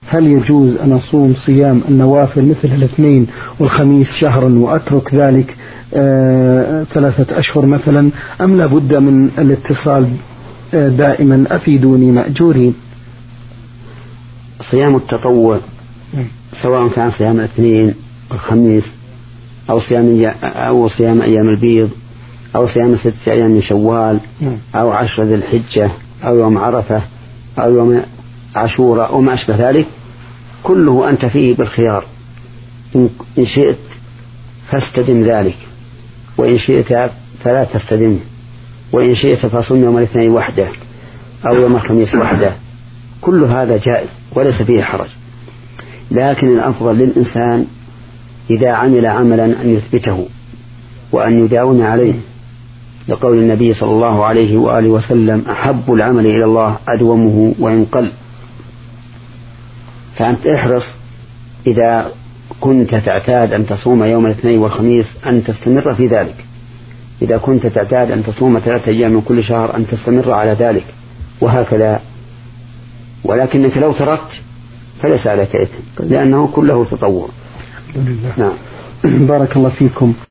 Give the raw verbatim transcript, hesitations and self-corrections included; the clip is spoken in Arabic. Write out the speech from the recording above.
هل يجوز أن أصوم صيام النوافل مثل الاثنين والخميس شهرا وأترك ذلك آه ثلاثة أشهر مثلا، أم لا بد من الاتصال آه دائما؟ أفيدوني مأجورين. صيام التطوع سواء كان صيام الاثنين والخميس أو صيام أو صيام أيام البيض أو صيام ستة أيام من شوال أو عشر ذي الحجة أو يوم عرفة أو يوم عاشوراء أو ما أشبه ذلك، كله أنت فيه بالخيار، إن شئت فاستدم ذلك، وإن شئت فلا تستدم، وإن شئت فصم يوم الاثنين وحده أو يوم الخميس وحده، كل هذا جائز وليس فيه حرج. لكن الأفضل للإنسان إذا عمل عملا أن يثبته وأن يداوم عليه، لقول النبي صلى الله عليه وآله وسلم: أحب العمل إلى الله أدومه وإن قل. فأنت احرص إذا كنت تعتاد أن تصوم يوم الاثنين والخميس أن تستمر في ذلك، إذا كنت تعتاد أن تصوم ثلاثة أيام من كل شهر أن تستمر على ذلك، وهكذا. ولكنك لو تركت فليس عليك إثم، لأنه كله تطوع. نعم. بارك الله فيكم.